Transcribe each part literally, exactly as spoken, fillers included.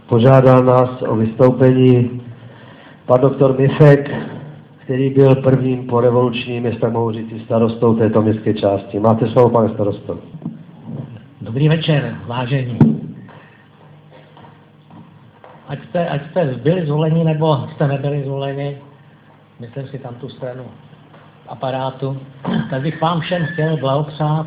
Požádal nás o vystoupení pan doktor Mifek, který byl prvním porevolučním, jestli tak mohu říct, starostou této městské části. Máte slovo, pane starosto. Dobrý večer, vážení. Ať jste, ať jste byli zvoleni, nebo jste nebyli zvoleni, myslím si tam tu stranu aparátu, tak bych vám všem chtěl blahopřát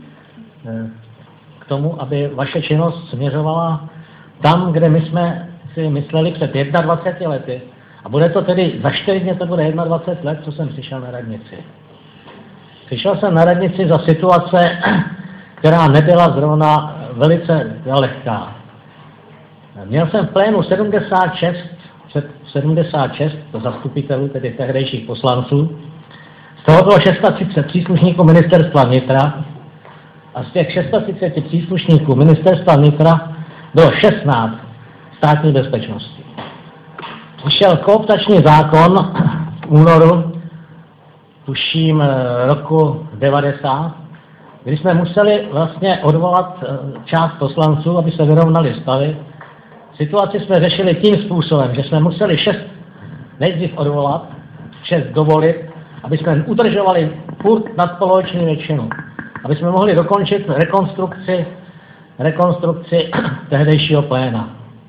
k tomu, aby vaše činnost směřovala tam, kde my jsme si mysleli před dvaceti jednou lety. A bude to tedy, za čtyři dny to bude dvacet jedna let, co jsem přišel na radnici. Přišel jsem na radnici za situace, která nebyla zrovna velice lehká. Měl jsem v plénu sedmdesát šest, sedmdesát šest zastupitelů, tedy tehdejších poslanců. Z toho bylo třicet šest příslušníků ministerstva vnitra a z těch třicet šest příslušníků ministerstva vnitra bylo šestnáct státní bezpečnosti. Přišel kooptační zákon v únoru, tuším roku devadesát, kdy jsme museli vlastně odvolat část poslanců, aby se vyrovnali stavy. Situaci jsme řešili tím způsobem, že jsme museli šest nejdřív odvolat, šest dovolit, aby jsme udržovali furt nadpoloviční většinu, aby jsme mohli dokončit rekonstrukci, rekonstrukci tehdejšího pléna.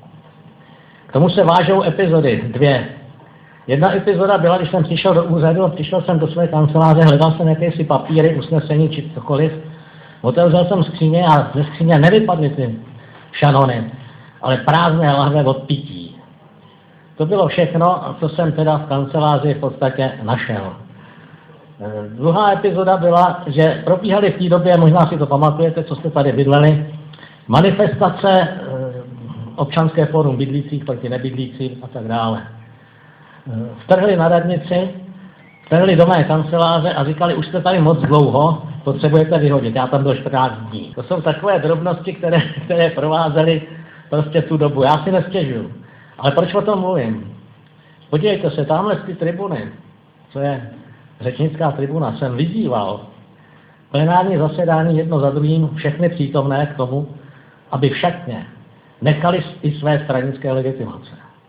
K tomu se vážou epizody, dvě. Jedna epizoda byla, když jsem přišel do úřadu, přišel jsem do své kanceláře, hledal jsem jakési papíry, usnesení či cokoliv. Otevřel jsem skříně a ze skříně nevypadly ty šanony, ale prázdné lahve od pití. To bylo všechno, co jsem teda v kanceláři v podstatě našel. E, druhá epizoda byla, že probíhaly v té době, možná si to pamatujete, co jste tady bydleli, manifestace e, občanské fórum bydlících proti nebydlícím a tak dále. E, vtrhli na radnici, vtrhli do mé kanceláře a říkali, už jste tady moc dlouho, potřebujete vyhodit. Já tam byl čtrnáct dní. To jsou takové drobnosti, které, které provázely prostě tu dobu. Já si nestěžuju. Ale proč o tom mluvím? Podívejte se, tamhle z ty tribuny, co je řečnická tribuna, jsem vyzýval plenární zasedání jedno za druhým všechny přítomné k tomu, aby v šatně nechali i své stranické legitimace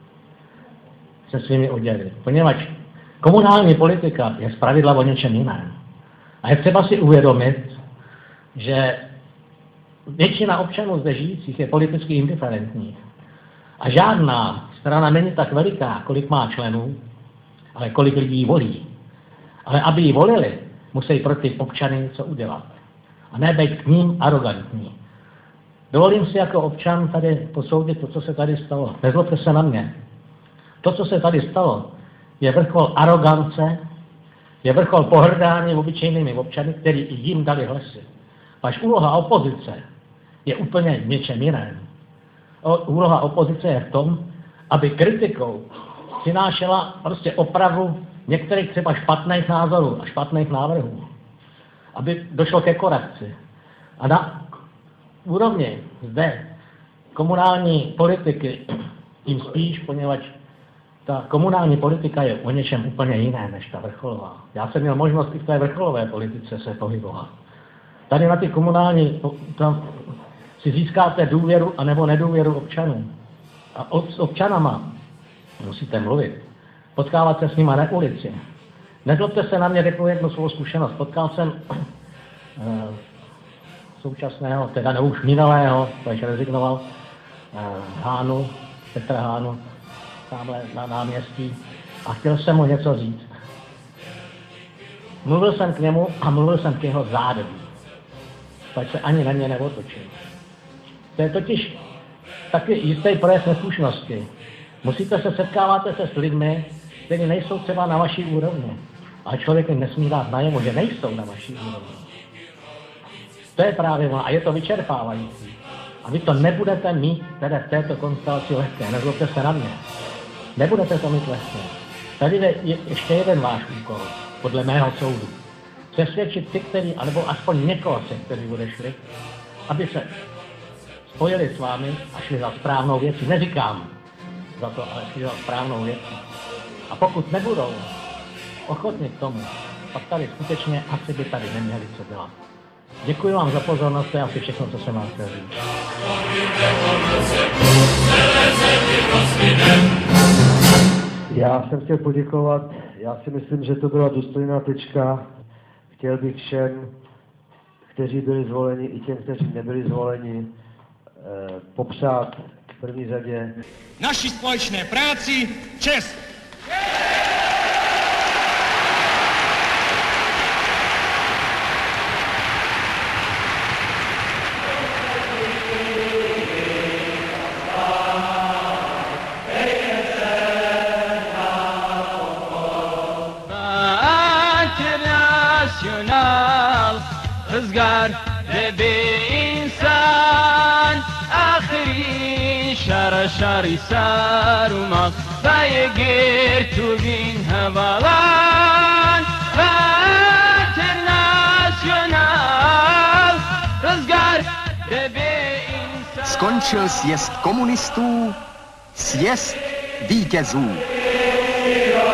se svými odděly. Poněvadž komunální politika je zpravidla o něčem jiném. A je třeba si uvědomit, že většina občanů zde žijících je politicky indiferentních. A žádná strana není tak veliká, kolik má členů, ale kolik lidí ji volí. Ale aby ji volili, musí pro ty občany něco udělat. A ne být k ním arrogantní. Dovolím si jako občan tady posoudit to, co se tady stalo. Nezlobte se na mě. To, co se tady stalo, je vrchol arogance, je vrchol pohrdání obyčejnými občany, kteří jim dali hlasy. Až úloha opozice je úplně něčem jiném. Úloha opozice je v tom, aby kritikou přinášela prostě opravu některých třeba špatných názorů a špatných návrhů. Aby došlo ke korekci. A na úrovni zde komunální politiky tím spíš, poněvadž ta komunální politika je o něčem úplně jiné než ta vrcholová. Já jsem měl možnost i v té vrcholové politice se pohybovat. Tady na ty komunální tam si získáte důvěru anebo nedůvěru občanů. A s občanama musíte mluvit. Potkávat se s nima na ulici. Nezlobte se na mě, řeknu jednu svou zkušenost. Potkal jsem uh, současného, teda ne už minulého, když rezignoval, uh, Hánu, Petra Hánu, tamhle na náměstí a chtěl jsem mu něco říct. Mluvil jsem k němu a mluvil jsem k jeho zádem. Tak se ani na mě neotočil. To je totiž taky jistý projev neslušnosti. Musíte se setkáváte se s lidmi, kteří nejsou třeba na vaší úrovni. Ale člověk jim nesmí dát najevo, že nejsou na vaší úrovni. To je právě ono a je to vyčerpávající. A vy to nebudete mít tedy v této konstelaci lehké. Nezlobte se na mě. Nebudete to mít lehké. Tady je ještě jeden váš úkol, podle mého soudu. Přesvědčit ty, kteří, anebo aspoň někoho se, kteří odešli, aby se spojili s vámi a šli za správnou věcí. Neříkám za to, ale šli za správnou věcí. A pokud nebudou ochotni k tomu, pak tady skutečně asi by tady neměli co dělat. Děkuji vám za pozornost, to je asi všechno, co jsem vám chtěl říct. Já jsem chtěl poděkovat, já si myslím, že to byla důstojná tečka. Chtěl bych všem, kteří byli zvoleni, i těm, kteří nebyli zvoleni, eh, popřát v první řadě naší společné práci čest. رزقار بإنسان آخري شر شر سار وما فيقير تبين هبلان international رزقار بإنسان. Skončil sjezd komunistů, sjezd vítězů.